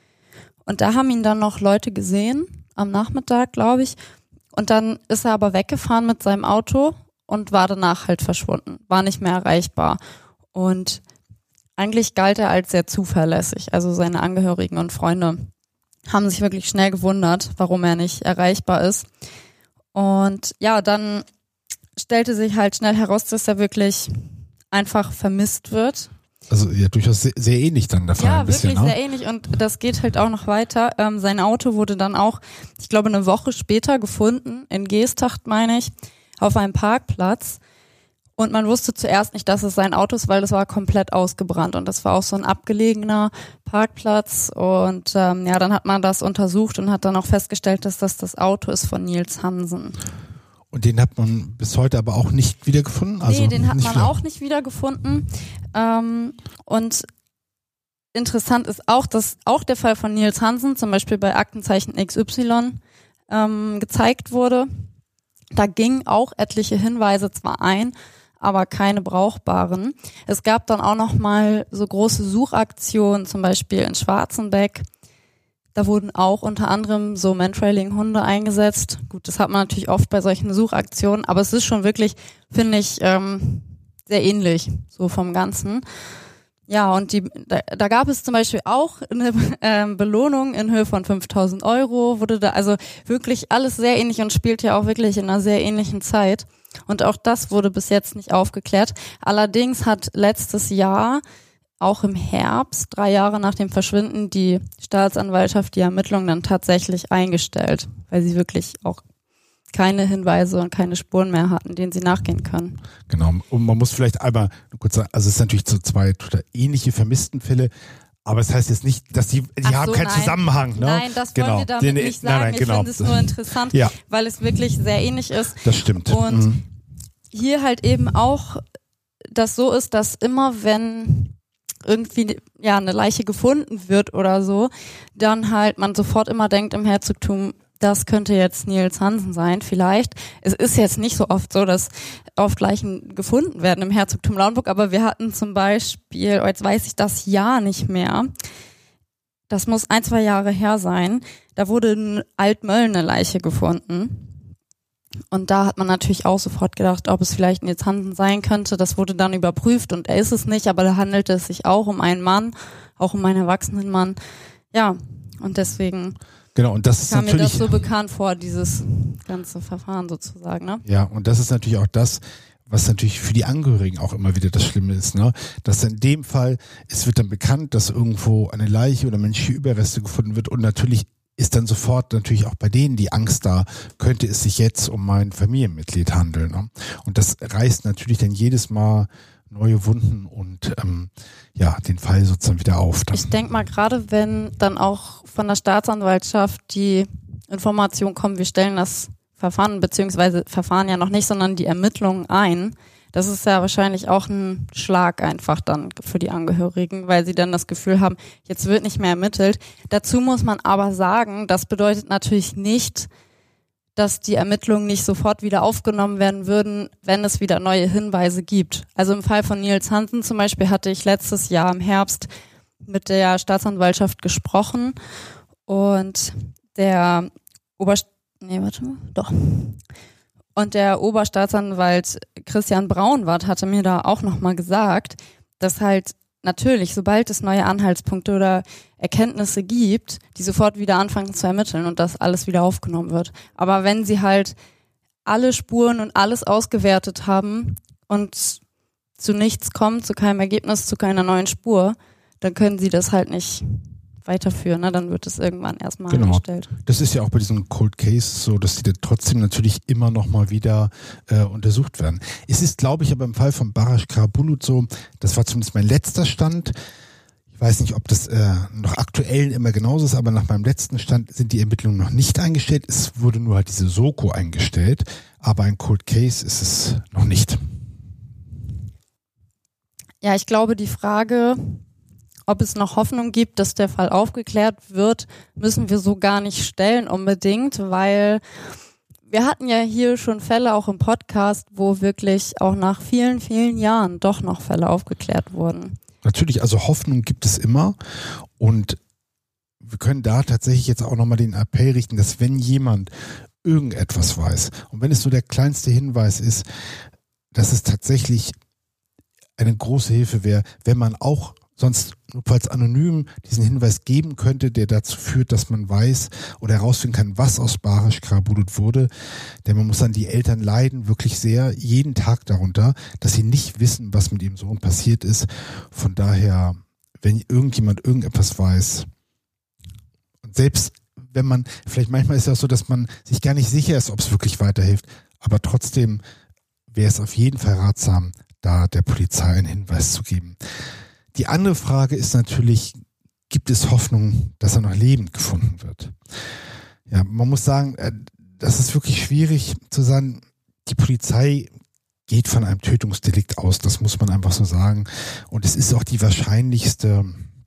Und da haben ihn dann noch Leute gesehen, am Nachmittag, glaube ich. Und dann ist er aber weggefahren mit seinem Auto und war danach halt verschwunden, war nicht mehr erreichbar. Und eigentlich galt er als sehr zuverlässig. Also seine Angehörigen und Freunde haben sich wirklich schnell gewundert, warum er nicht erreichbar ist. Und ja, dann stellte sich halt schnell heraus, dass er wirklich einfach vermisst wird. Also ja, durchaus sehr, sehr ähnlich dann der Fall. Ja, ein bisschen, wirklich ne? sehr ähnlich und das geht halt auch noch weiter. Sein Auto wurde dann auch, ich glaube, eine Woche später gefunden, in Geesthacht, meine ich, auf einem Parkplatz. Und man wusste zuerst nicht, dass es sein Auto ist, weil das war komplett ausgebrannt und das war auch so ein abgelegener Parkplatz. Und dann hat man das untersucht und hat dann auch festgestellt, dass das Auto ist von Niels Hansen. Und den hat man bis heute aber auch nicht wiedergefunden? Also nee, den hat man wieder auch nicht wiedergefunden. Und interessant ist auch, dass auch der Fall von Niels Hansen zum Beispiel bei Aktenzeichen XY gezeigt wurde. Da gingen auch etliche Hinweise zwar ein, aber keine brauchbaren. Es gab dann auch noch mal so große Suchaktionen, zum Beispiel in Schwarzenbeck. Da wurden auch unter anderem so Mantrailing-Hunde eingesetzt. Gut, das hat man natürlich oft bei solchen Suchaktionen, aber es ist schon wirklich, finde ich, sehr ähnlich, so vom Ganzen. Ja, und da gab es zum Beispiel auch eine Belohnung in Höhe von 5.000 €, wurde da, also wirklich alles sehr ähnlich und spielt ja auch wirklich in einer sehr ähnlichen Zeit. Und auch das wurde bis jetzt nicht aufgeklärt. Allerdings hat letztes Jahr, auch im Herbst, 3 Jahre nach dem Verschwinden, die Staatsanwaltschaft die Ermittlungen dann tatsächlich eingestellt, weil sie wirklich auch keine Hinweise und keine Spuren mehr hatten, denen sie nachgehen können. Genau. Und man muss vielleicht einmal kurz sagen, also es sind natürlich so zwei total ähnliche Vermisstenfälle, aber es das heißt jetzt nicht, dass die haben keinen Zusammenhang. Ne? Nein, das wollen wir damit nicht sagen. Nein, genau. Ich finde es nur interessant, weil es wirklich sehr ähnlich ist. Das stimmt. Und hier halt eben auch das so ist, dass immer wenn irgendwie eine Leiche gefunden wird oder so, dann halt man sofort immer denkt im Herzogtum, das könnte jetzt Niels Hansen sein, vielleicht. Es ist jetzt nicht so oft so, dass oft Leichen gefunden werden im Herzogtum Lauenburg, aber wir hatten zum Beispiel, jetzt weiß ich das Jahr nicht mehr, das muss 1-2 Jahre her sein, da wurde in Altmölln eine Leiche gefunden. Und da hat man natürlich auch sofort gedacht, ob es vielleicht Niels Hansen sein könnte. Das wurde dann überprüft und er ist es nicht, aber da handelte es sich auch um einen Mann, auch um einen erwachsenen Mann. Ja, und deswegen genau, und das ist kam natürlich, mir das so bekannt vor, dieses ganze Verfahren sozusagen. Ne? Ja, und das ist natürlich auch das, was natürlich für die Angehörigen auch immer wieder das Schlimme ist, ne? Dass in dem Fall, es wird dann bekannt, dass irgendwo eine Leiche oder menschliche Überreste gefunden wird und natürlich ist dann sofort natürlich auch bei denen die Angst da, könnte es sich jetzt um mein Familienmitglied handeln, ne? Und das reißt natürlich dann jedes Mal neue Wunden und den Fall sozusagen wieder auf. Dann. Ich denke mal, gerade wenn dann auch von der Staatsanwaltschaft die Information kommt, wir stellen das Verfahren, beziehungsweise Verfahren ja noch nicht, sondern die Ermittlungen ein, das ist ja wahrscheinlich auch ein Schlag einfach dann für die Angehörigen, weil sie dann das Gefühl haben, jetzt wird nicht mehr ermittelt. Dazu muss man aber sagen, das bedeutet natürlich nicht, dass die Ermittlungen nicht sofort wieder aufgenommen werden würden, wenn es wieder neue Hinweise gibt. Also im Fall von Nils Hansen zum Beispiel hatte ich letztes Jahr im Herbst mit der Staatsanwaltschaft gesprochen und der Oberstaatsanwalt Christian Braunwart hatte mir da auch nochmal gesagt, dass halt natürlich, sobald es neue Anhaltspunkte oder Erkenntnisse gibt, die sofort wieder anfangen zu ermitteln und das alles wieder aufgenommen wird. Aber wenn sie halt alle Spuren und alles ausgewertet haben und zu nichts kommt, zu keinem Ergebnis, zu keiner neuen Spur, dann können sie das halt nicht weiterführen, ne? Dann wird es irgendwann erstmal eingestellt. Das ist ja auch bei diesen Cold Cases so, dass die dann trotzdem natürlich immer noch mal wieder untersucht werden. Es ist, glaube ich, aber im Fall von Barash Karabulut so, das war zumindest mein letzter Stand. Ich weiß nicht, ob das noch aktuell immer genauso ist, aber nach meinem letzten Stand sind die Ermittlungen noch nicht eingestellt. Es wurde nur halt diese Soko eingestellt, aber ein Cold Case ist es noch nicht. Ja, ich glaube, die Frage, ob es noch Hoffnung gibt, dass der Fall aufgeklärt wird, müssen wir so gar nicht stellen unbedingt, weil wir hatten ja hier schon Fälle auch im Podcast, wo wirklich auch nach vielen, vielen Jahren doch noch Fälle aufgeklärt wurden. Natürlich, also Hoffnung gibt es immer und wir können da tatsächlich jetzt auch nochmal den Appell richten, dass wenn jemand irgendetwas weiß und wenn es nur der kleinste Hinweis ist, dass es tatsächlich eine große Hilfe wäre, wenn man auch sonst notfalls anonym diesen Hinweis geben könnte, der dazu führt, dass man weiß oder herausfinden kann, was aus Barash Karabulut wurde. Denn man muss dann, die Eltern leiden wirklich sehr jeden Tag darunter, dass sie nicht wissen, was mit ihrem Sohn passiert ist. Von daher, wenn irgendjemand irgendetwas weiß, und selbst wenn man, vielleicht manchmal ist es auch so, dass man sich gar nicht sicher ist, ob es wirklich weiterhilft, aber trotzdem wäre es auf jeden Fall ratsam, da der Polizei einen Hinweis zu geben. Die andere Frage ist natürlich, gibt es Hoffnung, dass er noch lebend gefunden wird? Ja, man muss sagen, das ist wirklich schwierig zu sagen. Die Polizei geht von einem Tötungsdelikt aus, das muss man einfach so sagen. Und es ist auch die wahrscheinlichste,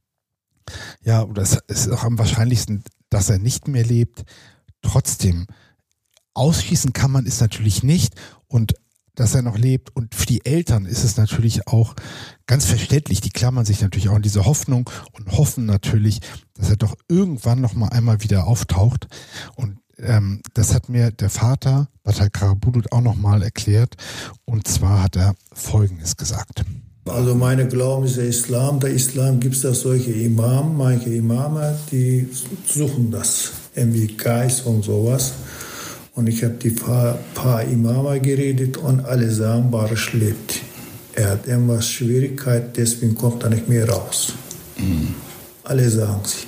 oder es ist auch am wahrscheinlichsten, dass er nicht mehr lebt. Trotzdem, ausschließen kann man es natürlich nicht und dass er noch lebt. Und für die Eltern ist es natürlich auch ganz verständlich. Die klammern sich natürlich auch in diese Hoffnung und hoffen natürlich, dass er doch irgendwann noch mal einmal wieder auftaucht. Und das hat mir der Vater, Barash Karabulut, auch noch mal erklärt. Und zwar hat er Folgendes gesagt. Also meine Glauben ist der Islam gibt es da solche manche Imame, die suchen das, irgendwie Geist und sowas. Und ich habe die paar Imame geredet und alle sagen, Barash lebt. Er hat irgendwas Schwierigkeiten, deswegen kommt er nicht mehr raus. Mhm. Alle sagen sie.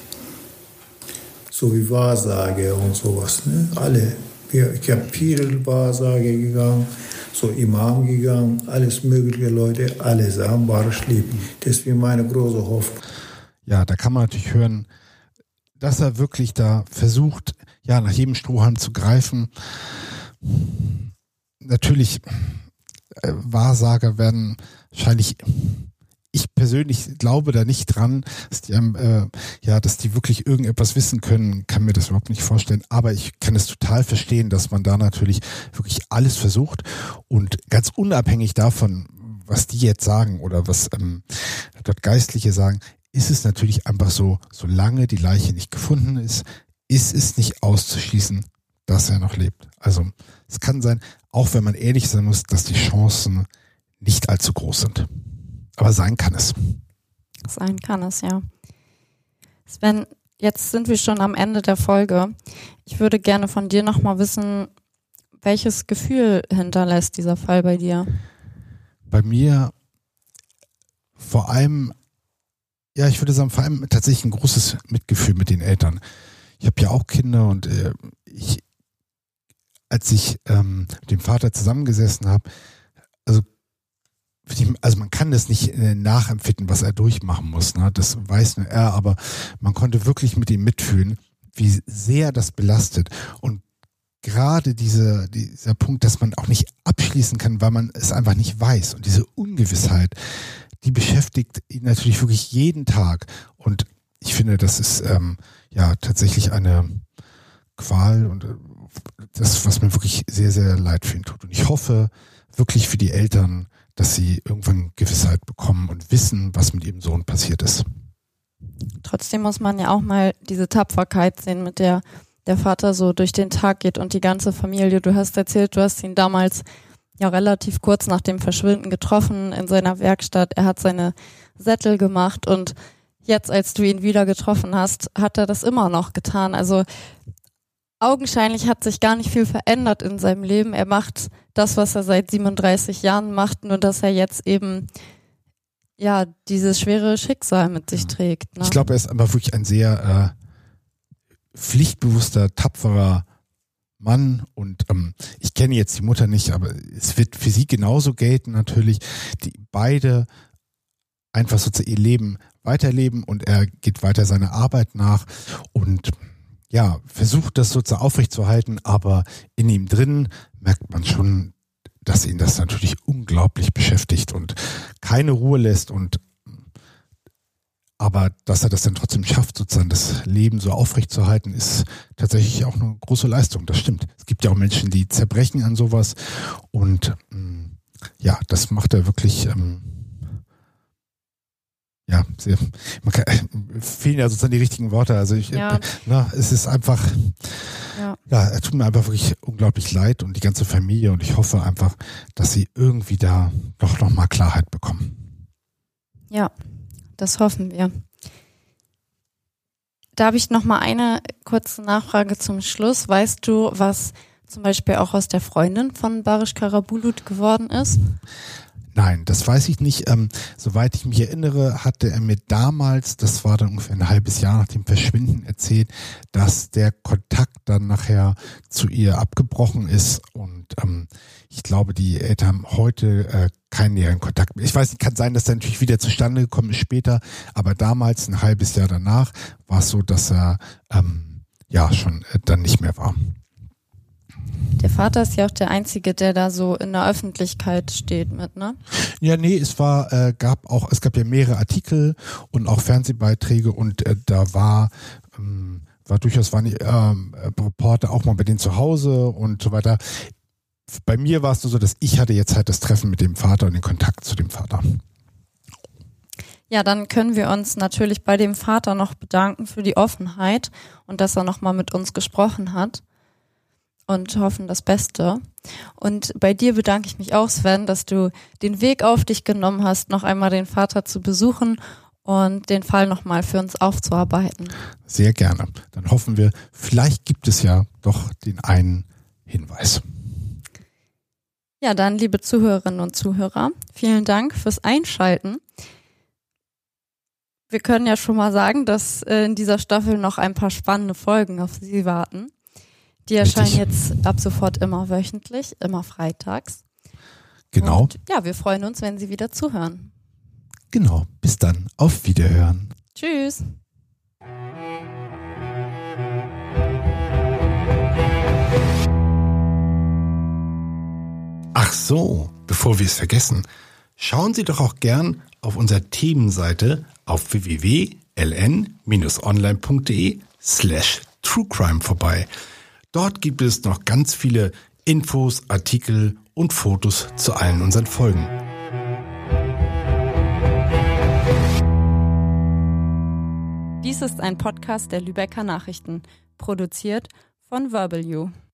So wie Wahrsage und sowas. Ne? Alle. Ich habe viele Wahrsage gegangen, so Imam gegangen, alles mögliche Leute, alle sagen, Barash lebt. Deswegen meine große Hoffnung. Ja, da kann man natürlich hören, dass er wirklich da versucht, nach jedem Strohhalm zu greifen. Natürlich, Wahrsager werden wahrscheinlich, ich persönlich glaube da nicht dran, dass die wirklich irgendetwas wissen können, kann mir das überhaupt nicht vorstellen, aber ich kann es total verstehen, dass man da natürlich wirklich alles versucht und ganz unabhängig davon, was die jetzt sagen oder was dort Geistliche sagen, ist es natürlich einfach so, solange die Leiche nicht gefunden ist es nicht auszuschließen, dass er noch lebt. Also es kann sein, auch wenn man ehrlich sein muss, dass die Chancen nicht allzu groß sind. Aber sein kann es. Sein kann es, ja. Sven, jetzt sind wir schon am Ende der Folge. Ich würde gerne von dir nochmal wissen, welches Gefühl hinterlässt dieser Fall bei dir? bei mir vor allem, ja, ich würde sagen, vor allem tatsächlich ein großes Mitgefühl mit den Eltern. Ich habe ja auch Kinder und als ich mit dem Vater zusammengesessen habe, also man kann das nicht nachempfinden, was er durchmachen muss, ne? Das weiß nur er, aber man konnte wirklich mit ihm mitfühlen, wie sehr das belastet. Und gerade dieser Punkt, dass man auch nicht abschließen kann, weil man es einfach nicht weiß. Und diese Ungewissheit, die beschäftigt ihn natürlich wirklich jeden Tag. Und ich finde, das ist tatsächlich eine Qual und das, was mir wirklich sehr, sehr leid für ihn tut. Und ich hoffe wirklich für die Eltern, dass sie irgendwann Gewissheit bekommen und wissen, was mit ihrem Sohn passiert ist. Trotzdem muss man ja auch mal diese Tapferkeit sehen, mit der der Vater so durch den Tag geht und die ganze Familie. Du hast erzählt, du hast ihn damals ja relativ kurz nach dem Verschwinden getroffen in seiner Werkstatt. Er hat seine Sättel gemacht und jetzt, als du ihn wieder getroffen hast, hat er das immer noch getan. Also augenscheinlich hat sich gar nicht viel verändert in seinem Leben. Er macht das, was er seit 37 Jahren macht, nur dass er jetzt eben ja dieses schwere Schicksal mit sich trägt. Ne? Ich glaube, er ist aber wirklich ein sehr pflichtbewusster, tapferer Mann und ich kenne jetzt die Mutter nicht, aber es wird für sie genauso gelten natürlich, die beide einfach sozusagen ihr Leben weiterleben und er geht weiter seiner Arbeit nach und ja, versucht das sozusagen aufrechtzuerhalten, aber in ihm drin merkt man schon, dass ihn das natürlich unglaublich beschäftigt und keine Ruhe lässt aber dass er das dann trotzdem schafft, sozusagen das Leben so aufrechtzuerhalten, ist tatsächlich auch eine große Leistung. Das stimmt. Es gibt ja auch Menschen, die zerbrechen an sowas und ja, das macht er wirklich fehlen ja sozusagen die richtigen Worte. Also es ist einfach, er tut mir einfach wirklich unglaublich leid und die ganze Familie und ich hoffe einfach, dass sie irgendwie da doch noch mal Klarheit bekommen. Ja, das hoffen wir. Da habe ich noch mal eine kurze Nachfrage zum Schluss. Weißt du, was zum Beispiel auch aus der Freundin von Barish Karabulut geworden ist? Nein, das weiß ich nicht. Soweit ich mich erinnere, hatte er mir damals, das war dann ungefähr ein halbes Jahr nach dem Verschwinden, erzählt, dass der Kontakt dann nachher zu ihr abgebrochen ist und ich glaube, die Eltern haben heute keinen näheren Kontakt mehr. Ich weiß nicht, kann sein, dass der natürlich wieder zustande gekommen ist später, aber damals, ein halbes Jahr danach, war es so, dass er schon dann nicht mehr war. Der Vater ist ja auch der Einzige, der da so in der Öffentlichkeit steht mit, ne? Ja, nee, es gab ja mehrere Artikel und auch Fernsehbeiträge und da waren die Reporter auch mal bei denen zu Hause und so weiter. Bei mir war es nur so, dass ich hatte jetzt halt das Treffen mit dem Vater und den Kontakt zu dem Vater. Ja, dann können wir uns natürlich bei dem Vater noch bedanken für die Offenheit und dass er nochmal mit uns gesprochen hat. Und hoffen das Beste. Und bei dir bedanke ich mich auch, Sven, dass du den Weg auf dich genommen hast, noch einmal den Vater zu besuchen und den Fall nochmal für uns aufzuarbeiten. Sehr gerne. Dann hoffen wir, vielleicht gibt es ja doch den einen Hinweis. Ja, dann, liebe Zuhörerinnen und Zuhörer, vielen Dank fürs Einschalten. Wir können ja schon mal sagen, dass in dieser Staffel noch ein paar spannende Folgen auf Sie warten. Die erscheinen jetzt ab sofort immer wöchentlich, immer freitags. Genau. Und ja, wir freuen uns, wenn Sie wieder zuhören. Genau. Bis dann. Auf Wiederhören. Tschüss. Ach so, bevor wir es vergessen, schauen Sie doch auch gern auf unserer Themenseite auf www.ln-online.de/truecrime vorbei. Dort gibt es noch ganz viele Infos, Artikel und Fotos zu allen unseren Folgen. Dies ist ein Podcast der Lübecker Nachrichten, produziert von Verbal You.